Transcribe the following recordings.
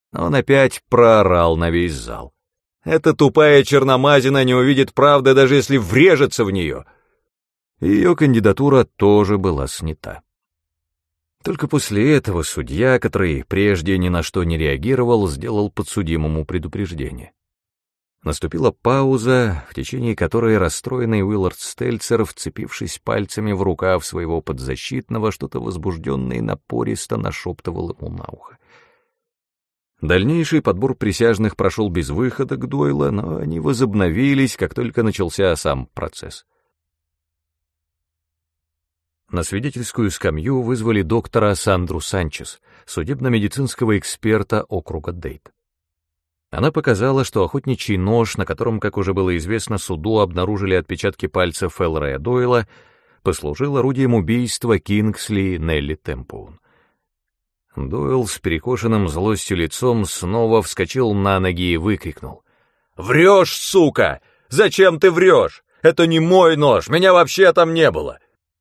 Он опять проорал на весь зал. Эта тупая черномазина не увидит правды, даже если врежется в нее. Ее кандидатура тоже была снята. Только после этого судья, который прежде ни на что не реагировал, сделал подсудимому предупреждение. Наступила пауза, в течение которой расстроенный Уиллард Стельцер, вцепившись пальцами в рукав своего подзащитного, что-то возбужденно и напористо нашептывал ему на ухо. Дальнейший подбор присяжных прошел без выходок Дойла, но они возобновились, как только начался сам процесс. На свидетельскую скамью вызвали доктора Сандру Санчес, судебно-медицинского эксперта округа Дейт. Она показала, что охотничий нож, на котором, как уже было известно, суду обнаружили отпечатки пальцев Элроя Дойла, послужил орудием убийства Кингсли Нелли Темпоун. Дойл с перекошенным злостью лицом снова вскочил на ноги и выкрикнул: «Врешь, сука! Зачем ты врешь? Это не мой нож, меня вообще там не было!»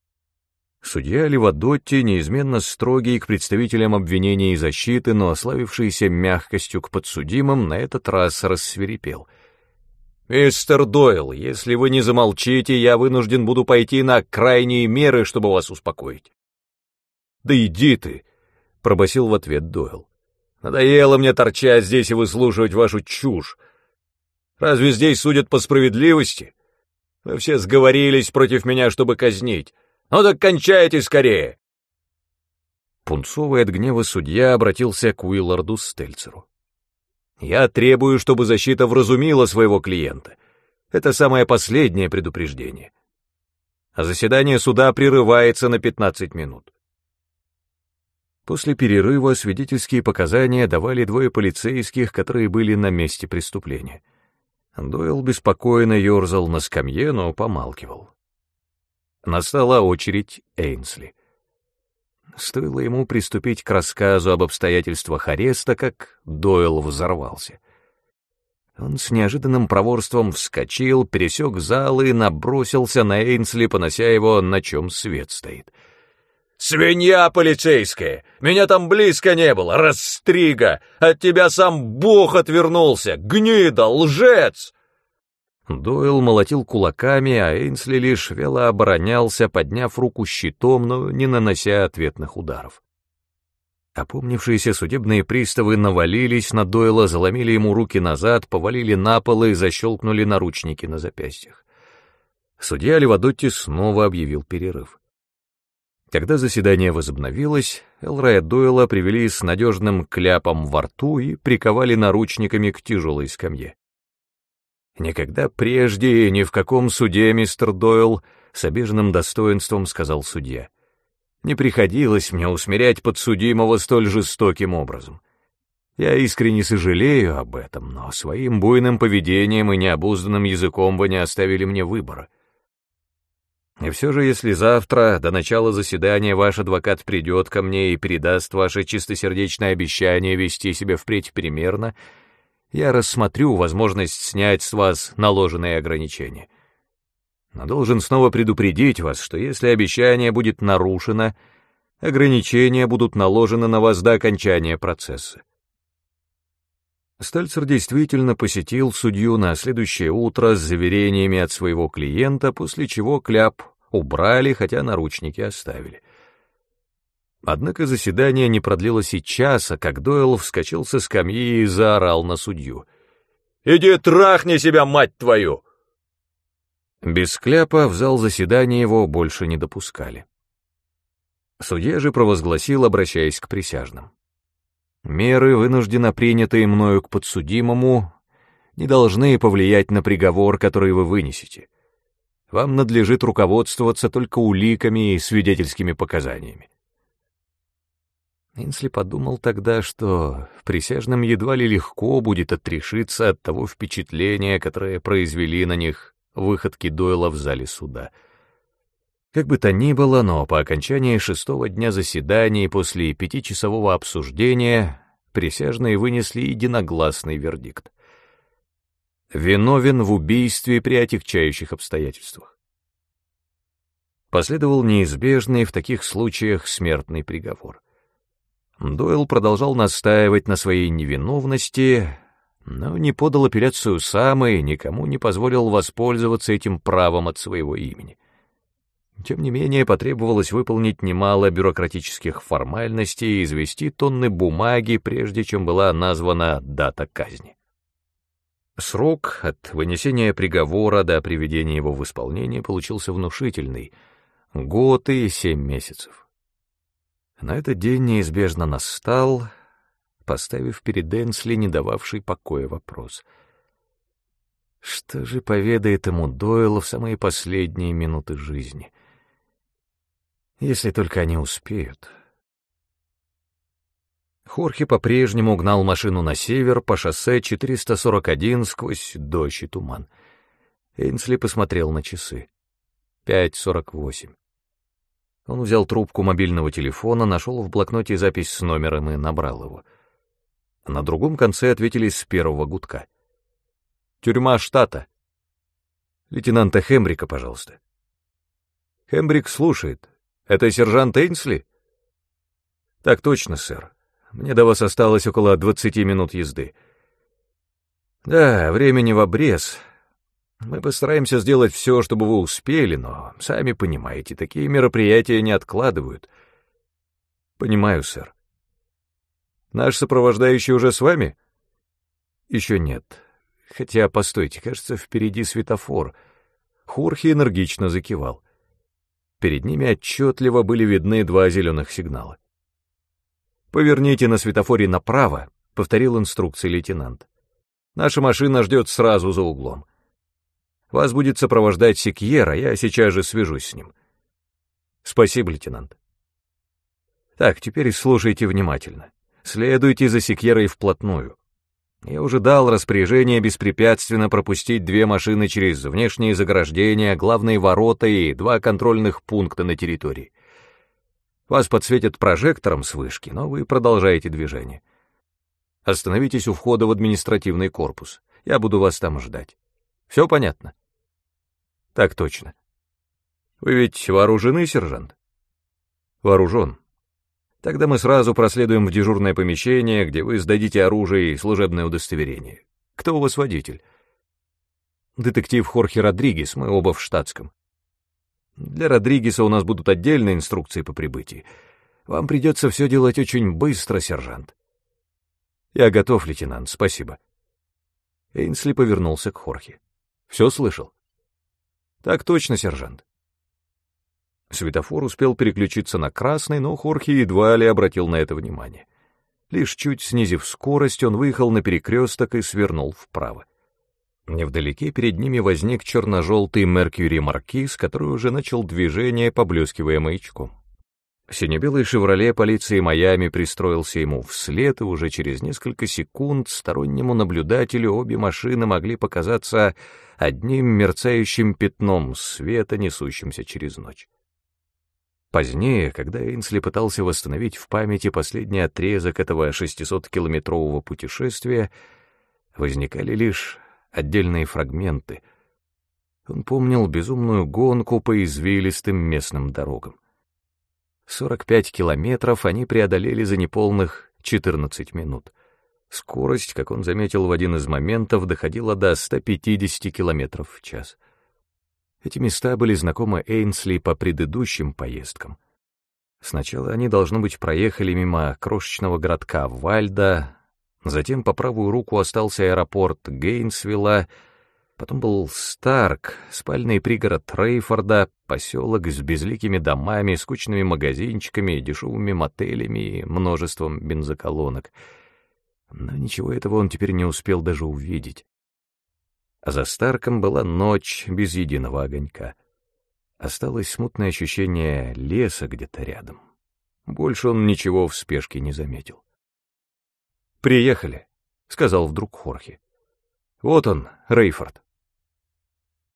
Судья Ливадотти, неизменно строгий к представителям обвинения и защиты, но ославившийся мягкостью к подсудимым, на этот раз рассвирепел. «Мистер Дойл, если вы не замолчите, я вынужден буду пойти на крайние меры, чтобы вас успокоить». «Да иди ты!» — пробасил в ответ Дойл. «Надоело мне торчать здесь и выслушивать вашу чушь. Разве здесь судят по справедливости? Вы все сговорились против меня, чтобы казнить. Ну так кончайте скорее!» Пунцовый от гнева судья обратился к Уилларду Стельцеру. «Я требую, чтобы защита вразумила своего клиента. Это самое последнее предупреждение. А заседание суда прерывается на 15 минут». После перерыва свидетельские показания давали двое полицейских, которые были на месте преступления. Дойл беспокойно ерзал на скамье, но помалкивал. Настала очередь Эйнсли. Стоило ему приступить к рассказу об обстоятельствах ареста, как Дойл взорвался. Он с неожиданным проворством вскочил, пересек зал и набросился на Эйнсли, понося его, на чем свет стоит. «Свинья полицейская! Меня там близко не было! Растрига! От тебя сам Бог отвернулся! Гнида! Лжец!» Дойл молотил кулаками, а Эйнсли лишь вяло оборонялся, подняв руку щитом, но не нанося ответных ударов. Опомнившиеся судебные приставы навалились на Дойла, заломили ему руки назад, повалили на пол и защелкнули наручники на запястьях. Судья Ливадотти снова объявил перерыв. Когда заседание возобновилось, Элроя Дойла привели с надежным кляпом во рту и приковали наручниками к тяжелой скамье. «Никогда прежде и ни в каком суде, мистер Дойл», — с обиженным достоинством сказал судья, «не приходилось мне усмирять подсудимого столь жестоким образом. Я искренне сожалею об этом, но своим буйным поведением и необузданным языком вы не оставили мне выбора. И все же, если завтра, до начала заседания, ваш адвокат придет ко мне и передаст ваше чистосердечное обещание вести себя впредь примерно, я рассмотрю возможность снять с вас наложенные ограничения. Но должен снова предупредить вас, что если обещание будет нарушено, ограничения будут наложены на вас до окончания процесса». Стельцер действительно посетил судью на следующее утро с заверениями от своего клиента, после чего кляп убрали, хотя наручники оставили. Однако заседание не продлилось и часа, как Дойл вскочил со скамьи и заорал на судью: «Иди трахни себя, мать твою!» Без кляпа в зал заседания его больше не допускали. Судья же провозгласил, обращаясь к присяжным: «Меры, вынужденно принятые мною к подсудимому, не должны повлиять на приговор, который вы вынесете. Вам надлежит руководствоваться только уликами и свидетельскими показаниями». Эйнсли подумал тогда, что присяжным едва ли легко будет отрешиться от того впечатления, которое произвели на них выходки Дойла в зале суда. Как бы то ни было, но по окончании 6-го дня заседаний после 5-часового обсуждения присяжные вынесли единогласный вердикт: виновен в убийстве при отягчающих обстоятельствах. Последовал неизбежный в таких случаях смертный приговор. Дойл продолжал настаивать на своей невиновности, но не подал апелляцию сам и никому не позволил воспользоваться этим правом от своего имени. Тем не менее, потребовалось выполнить немало бюрократических формальностей и извести тонны бумаги, прежде чем была названа дата казни. Срок от вынесения приговора до приведения его в исполнение получился внушительный — 1 год и 7 месяцев. На этот день неизбежно настал, поставив перед Энсли не дававший покоя вопрос. Что же поведает ему Дойл в самые последние минуты жизни? Если только они успеют. Хорхе по-прежнему гнал машину на север по шоссе 441 сквозь дождь и туман. Энсли посмотрел на часы. 5:48. Он взял трубку мобильного телефона, нашел в блокноте запись с номером и набрал его. На другом конце ответили с первого гудка. «Тюрьма штата». «Лейтенанта Хембрика, пожалуйста». «Хембрик слушает. Это сержант Эйнсли?» «Так точно, сэр. Мне до вас осталось около 20 минут езды». «Да, времени в обрез. Мы постараемся сделать все, чтобы вы успели, но, сами понимаете, такие мероприятия не откладывают». «Понимаю, сэр». «Наш сопровождающий уже с вами?» «Еще нет. Хотя, постойте, кажется, впереди светофор». Хорхе энергично закивал. Перед ними отчетливо были видны 2 зеленых сигнала. «Поверните на светофоре направо», — повторил инструкции лейтенант. «Наша машина ждет сразу за углом. Вас будет сопровождать Секьера, я сейчас же свяжусь с ним». «Спасибо, лейтенант». «Так, теперь слушайте внимательно. Следуйте за Секьерой вплотную. Я уже дал распоряжение беспрепятственно пропустить 2 машины через внешние заграждения, главные ворота и 2 контрольных пункта на территории. Вас подсветят прожектором с вышки, но вы продолжаете движение. Остановитесь у входа в административный корпус. Я буду вас там ждать. Все понятно?» «Так точно». «Вы ведь вооружены, сержант?» «Вооружен. Тогда мы сразу проследуем в дежурное помещение, где вы сдадите оружие и служебное удостоверение. Кто у вас водитель?» «Детектив Хорхе Родригес, мы оба в штатском». «Для Родригеса у нас будут отдельные инструкции по прибытии. Вам придется все делать очень быстро, сержант». «Я готов, лейтенант, спасибо». Эйнсли повернулся к Хорхе. «Все слышал?» «Так точно, сержант». Светофор успел переключиться на красный, но Хорхе едва ли обратил на это внимание. Лишь чуть снизив скорость, он выехал на перекресток и свернул вправо. Невдалеке перед ними возник черно-желтый Меркьюри Маркиз, который уже начал движение, поблескивая маячком. Сине-белый «Шевроле» полиции Майами пристроился ему вслед, и уже через несколько секунд стороннему наблюдателю обе машины могли показаться одним мерцающим пятном света, несущимся через ночь. Позднее, когда Эйнсли пытался восстановить в памяти последний отрезок этого 600-километрового путешествия, возникали лишь отдельные фрагменты. Он помнил безумную гонку по извилистым местным дорогам. 45 километров они преодолели за неполных 14 минут. Скорость, как он заметил в один из моментов, доходила до 150 километров в час. Эти места были знакомы Эйнсли по предыдущим поездкам. Сначала они, должно быть, проехали мимо крошечного городка Вальда, затем по правую руку остался аэропорт Гейнсвилла, потом был Старк, спальный пригород Рейфорда, поселок с безликими домами, скучными магазинчиками, дешевыми мотелями и множеством бензоколонок. Но ничего этого он теперь не успел даже увидеть. А за Старком была ночь без единого огонька. Осталось смутное ощущение леса где-то рядом. Больше он ничего в спешке не заметил. «Приехали», — сказал вдруг Хорхе. «Вот он, Рейфорд».